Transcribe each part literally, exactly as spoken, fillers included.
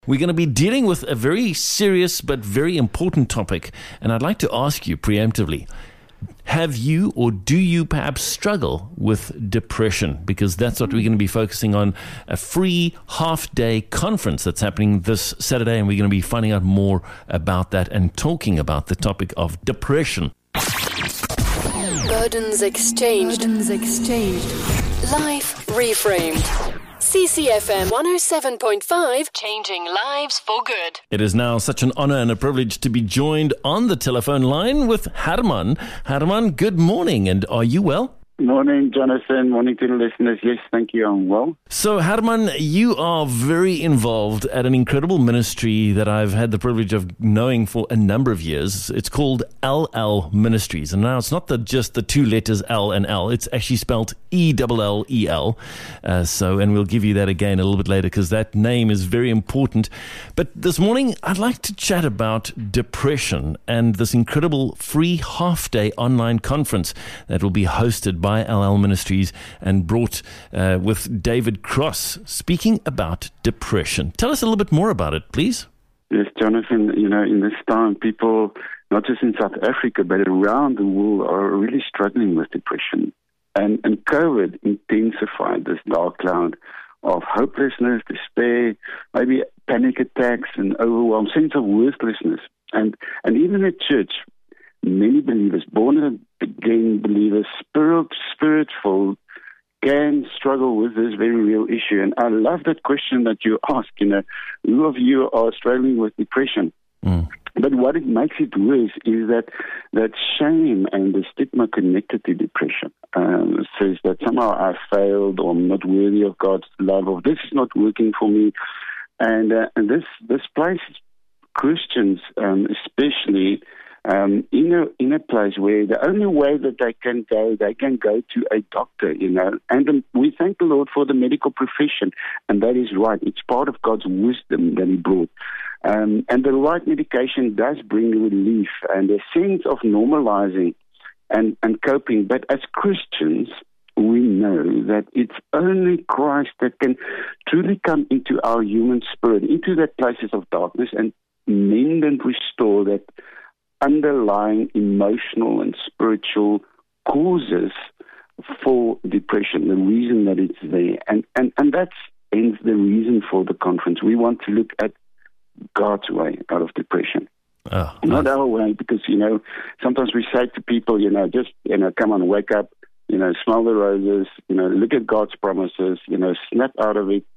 We're going to be dealing with a very serious but very important topic, and I'd like to ask you preemptively, have you or do you perhaps struggle with depression? Because that's what we're going to be focusing on, a free half-day conference that's happening this Saturday, and we're going to be finding out more about that and talking about the topic of depression. Burdens exchanged. Burdens exchanged. Life reframed. C C F M one oh seven point five, changing lives for good. It is now such an honor and a privilege to be joined on the telephone line with Herman. Herman, good morning, and are you well? Morning, Jonathan. Morning to the listeners. Yes, thank you. I'm well. So, Herman, you are very involved at an incredible ministry that I've had the privilege of knowing for a number of years. It's called L L Ministries. And now it's not the, just the two letters L and L. It's actually spelled E L L E L. Uh, so, and we'll give you that again a little bit later because that name is very important. But this morning, I'd like to chat about depression and this incredible free half-day online conference that will be hosted by by L L Ministries and brought uh, with David Cross speaking about depression. Tell us a little bit more about it, please. Yes, Jonathan, you know, in this time, people, not just in South Africa, but around the world are really struggling with depression. And, and COVID intensified this dark cloud of hopelessness, despair, maybe panic attacks and overwhelm, sense of worthlessness. And, and even at church, many believers, born again believers, spirit, spirit-filled, can struggle with this very real issue. And I love that question that you ask, you know, who of you are struggling with depression? Mm. But what it makes it worse is that that shame and the stigma connected to depression um, says that somehow I failed or I'm not worthy of God's love or this is not working for me. And, uh, and this, this places Christians um, especially Um, in a in a place where the only way that they can go, they can go to a doctor, you know. And um, we thank the Lord for the medical profession, and that is right. It's part of God's wisdom that He brought. Um, and the right medication does bring relief and a sense of normalizing and, and coping. But as Christians, we know that it's only Christ that can truly come into our human spirit, into that places of darkness, and mend and restore that underlying emotional and spiritual causes for depression, the reason that it's there. And, and, and that's hence the reason for the conference. We want to look at God's way out of depression. Oh, Not nice. Our way, because, you know, sometimes we say to people, you know, just, you know, come on, wake up, you know, smell the roses, you know, look at God's promises, you know, snap out of it.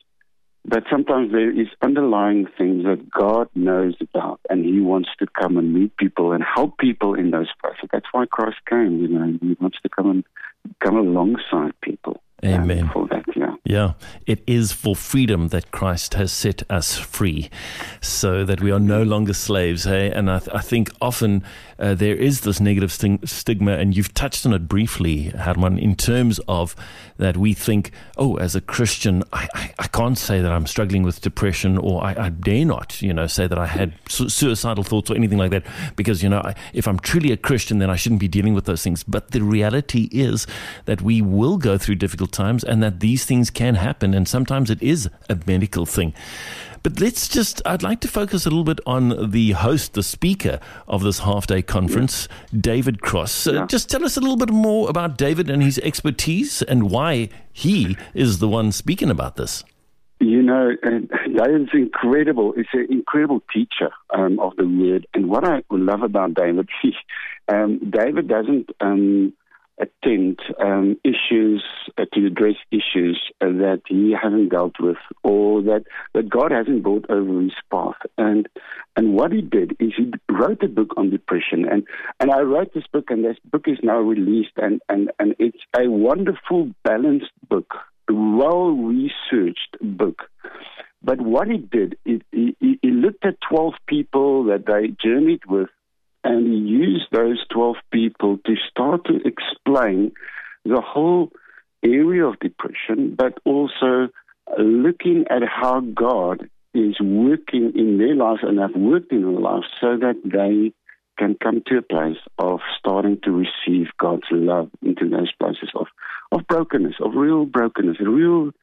But sometimes there is underlying things that God knows about, and He wants to come and meet people and help people in those places. That's why Christ came, you know. He wants to come and come alongside people. Amen. Um, for that, yeah. Yeah, it is for freedom that Christ has set us free, so that we are no longer slaves. Hey, and I, th- I think often uh, there is this negative sting- stigma, and you've touched on it briefly, Herman, in terms of that we think, oh, as a Christian, I, I, I can't say that I'm struggling with depression, or I, I dare not, you know, say that I had su- suicidal thoughts or anything like that, because, you know, I, if I'm truly a Christian, then I shouldn't be dealing with those things. But the reality is that we will go through difficult times, and that these things can happen, and sometimes it is a medical thing. But let's just, I'd like to focus a little bit on the host, the speaker of this half-day conference, yeah. David Cross. Uh, yeah. Just tell us a little bit more about David and his expertise and why he is the one speaking about this. You know, David's incredible. He's an incredible teacher um, of the word. And what I love about David, he, um, David doesn't um, attend um, issues, uh, to address issues uh, that he hasn't dealt with or that, that God hasn't brought over his path. And and what he did is he wrote a book on depression. And, and I wrote this book, and this book is now released, and, and, and it's a wonderful, balanced book, a well-researched book. But what he did, is he, he looked at twelve people that they journeyed with, and he used those twelve people to start to explain the whole area of depression, but also looking at how God is working in their lives and have worked in their lives so that they can come to a place of starting to receive God's love into those places of, of brokenness, of real brokenness, real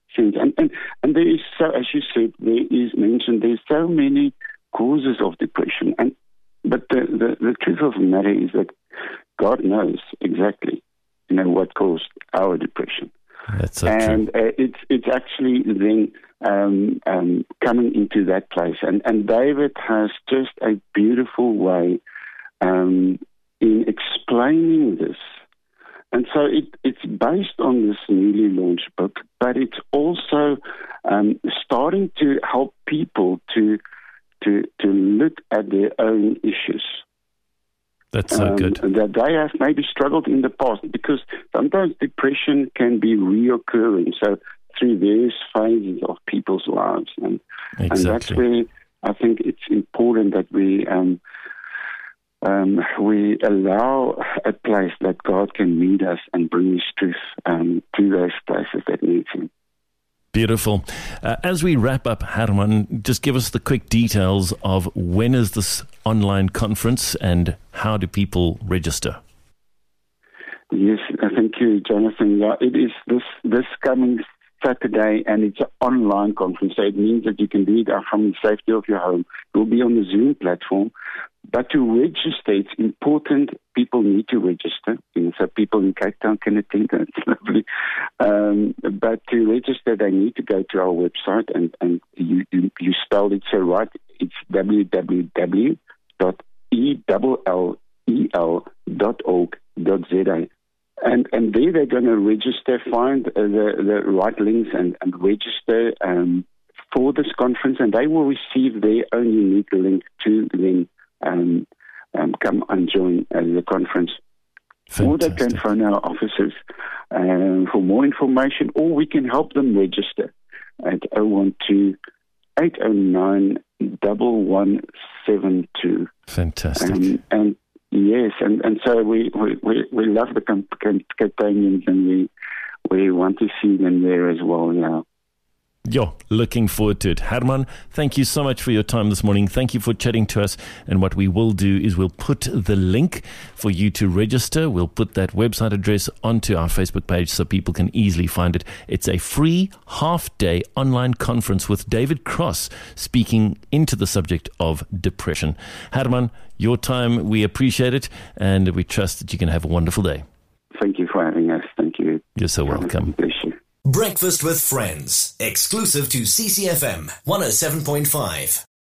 sense. And, and, and there is so, as you said, there is mentioned, there's so many causes of depression. And But the, the, the truth of the matter is that God knows exactly, you know, what caused our depression. That's so and true. Uh, it's it's actually then um, um, coming into that place. And, and David has just a beautiful way um, in explaining this. And so it, it's based on this newly launched book, but it's also um, starting to help people to to to look at their own issues. That's so um, good. That they have maybe struggled in the past, because sometimes depression can be reoccurring. So through various phases of people's lives. And, Exactly. and that's where I think it's important that we um, um, we allow a place that God can meet us and bring His truth um, to those places that need Him. Beautiful. Uh, as we wrap up, Herman, just give us the quick details of when is this online conference and how do people register? Yes, thank you, Jonathan. Yeah, it is this this coming Saturday, and it's an online conference, so it means that you can do it from the safety of your home. It will be on the Zoom platform. But to register, it's important. People need to register. And so people in Cape Town can attend, and it's lovely. Um, but to register, they need to go to our website, and, and you, you, you spelled it so right. It's w w w dot e l l e l dot org dot z a. And and there they're going to register, find uh, the, the right links and, and register um, for this conference, and they will receive their own unique link to then um, um, come and join uh, the conference. Fantastic. Or they can phone our offices um, for more information, or we can help them register at oh one two, eight oh nine, one one seven two. Fantastic. Um, and Yes, and, and so we, we, we love the companions, and we we want to see them there as well now. Yo, looking forward to it. Herman, thank you so much for your time this morning. Thank you for chatting to us. And what we will do is we'll put the link for you to register. We'll put that website address onto our Facebook page so people can easily find it. It's a free half-day online conference with David Cross speaking into the subject of depression. Herman, your time, we appreciate it, and we trust that you can have a wonderful day. Thank you for having us. Thank you. You're so welcome. Bless you. Breakfast with Friends, exclusive to C C F M one oh seven point five.